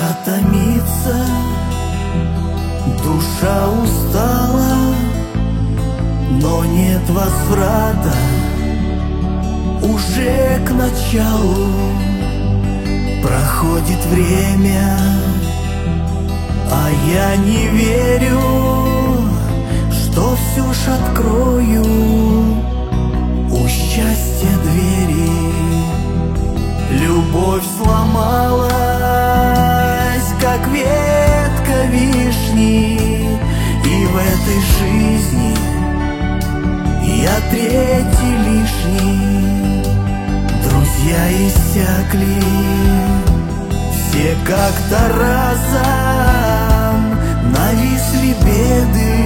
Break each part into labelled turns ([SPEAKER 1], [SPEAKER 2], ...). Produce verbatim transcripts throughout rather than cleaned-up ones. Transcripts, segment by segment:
[SPEAKER 1] Душа томится, душа устала, но нет возврата уже к началу. Проходит время, а я не верю, что все ж открою у счастья двери. Любовь сломалась, как ветка вишни, и в этой жизни я третий лишний. Друзья иссякли, все как-то разом нависли беды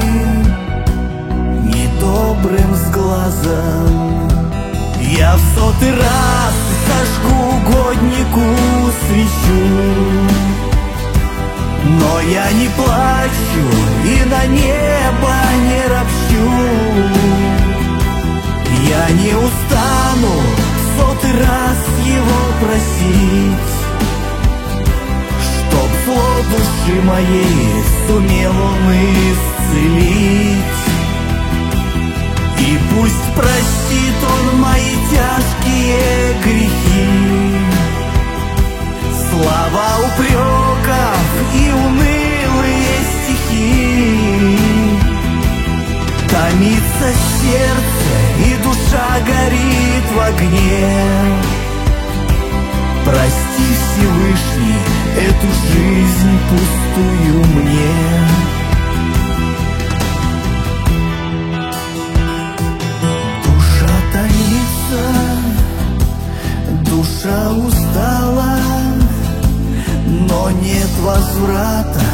[SPEAKER 1] недобрым взглазом. Я в сотый раз зажгу угоднику свечу, но я не плачу и на небо не ропщу. Я не устану в сотый раз его просить, чтоб зло души моей сумел он исцелить. И пусть простит он мои тяжкие грехи, слова упреков и унылые стихи. Томится сердце, и душа горит в огне. Прости, Всевышний, эту жизнь пустую мне. Душа устала, но нет возврата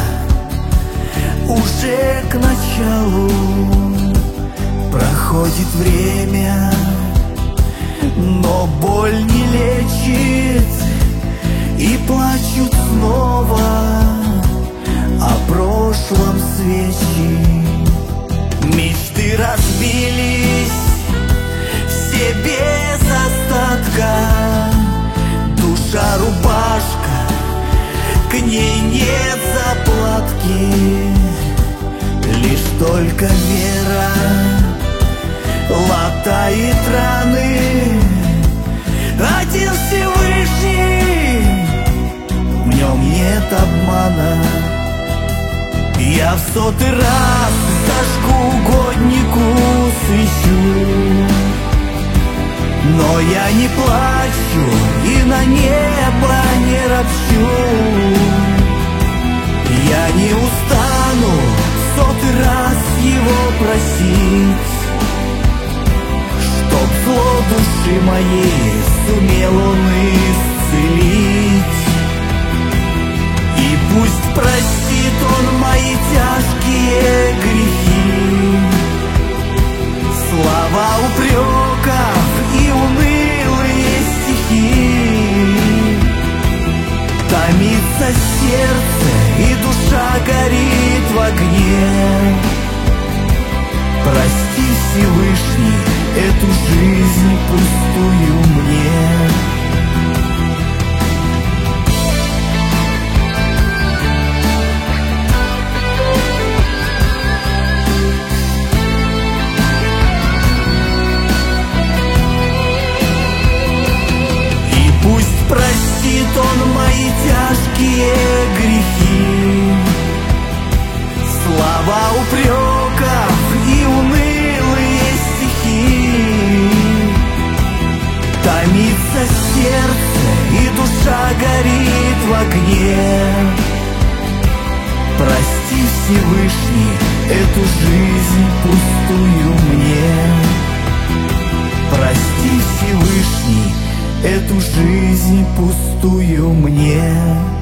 [SPEAKER 1] уже к началу. Проходит время, но боль не лечит, и плачут снова о прошлом свечи. Мечты разбились все без остатка, душа рубашка, к ней нет заплатки. Лишь только вера латает раны. Один Всевышний, в нем нет обмана. Я в сотый раз зажгу угоднику свечу, но я не плачу и на небо не ропщу. Я не устану в сотый раз его просить, чтоб зло души моей сумел он исцелить. И пусть простит он мои тяжкие грехи, слова упреков и унылые стихи. Томится сердце, и душа горит в огне. Прости, Всевышний, эту жизнь пустую мне. Простит он мои тяжкие грехи, слова упреков и унылые стихи. Томится сердце, и душа горит в огне. Прости, Всевышний, эту жизнь пустую мне. Прости, Всевышний, эту жизнь пустую мне.